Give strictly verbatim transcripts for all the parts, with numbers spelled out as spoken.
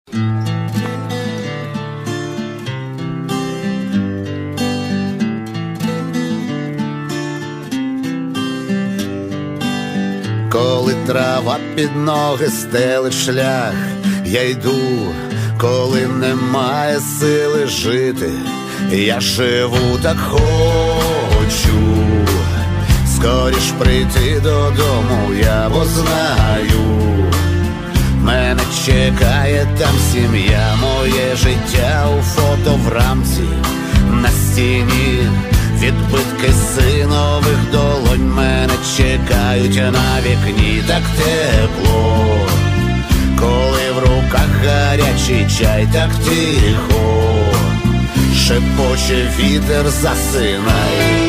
Коли трава під ноги стелить шлях, я йду, коли немає сили жити. Я живу так хочу, скоріш прийти додому, я бо знаю, мене чекає там сім'я, моє життя у фото в рамці, на стіні відбитки синових долонь, мене чекають на вікні, так тепло, коли в руках гарячий чай, так тихо шепоче вітер, засинай.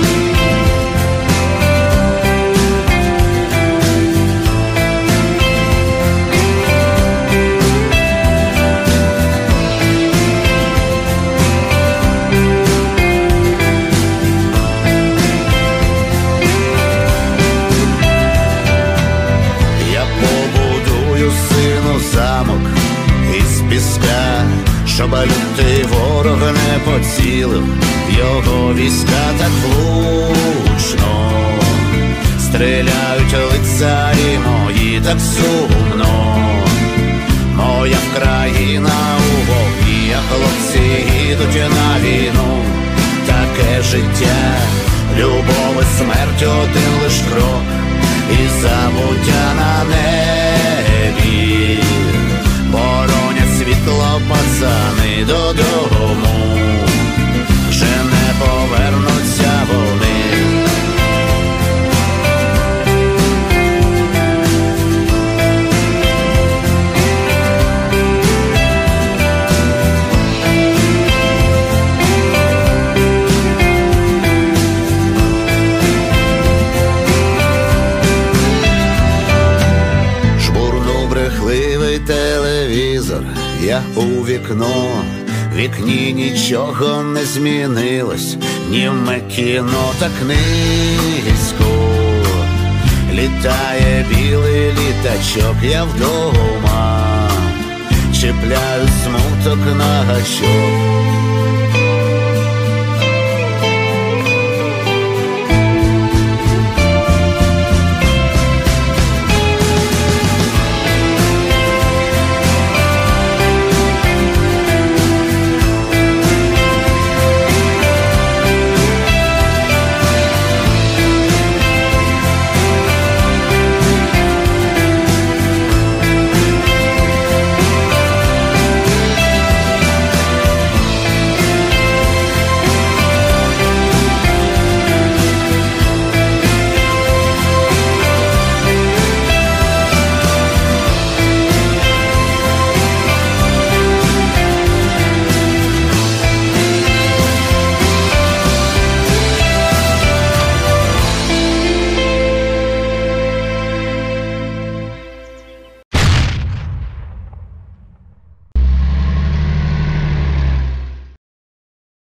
Замок із піска, щоб лютий ворог не поцілив, його війська так влучно стріляють лицарі мої так сумно. Моя країна у вогні, а хлопці їдуть на війну. Таке життя, любов і смерть, один лиш крок, і забуття на небі. Боронять світло пацани додому, вже не повернуться вони. Телевізор, я у вікно, в вікні нічого не змінилось, німе кіно так низько. Літає білий літачок, я вдома чіпляю смуток на гачок.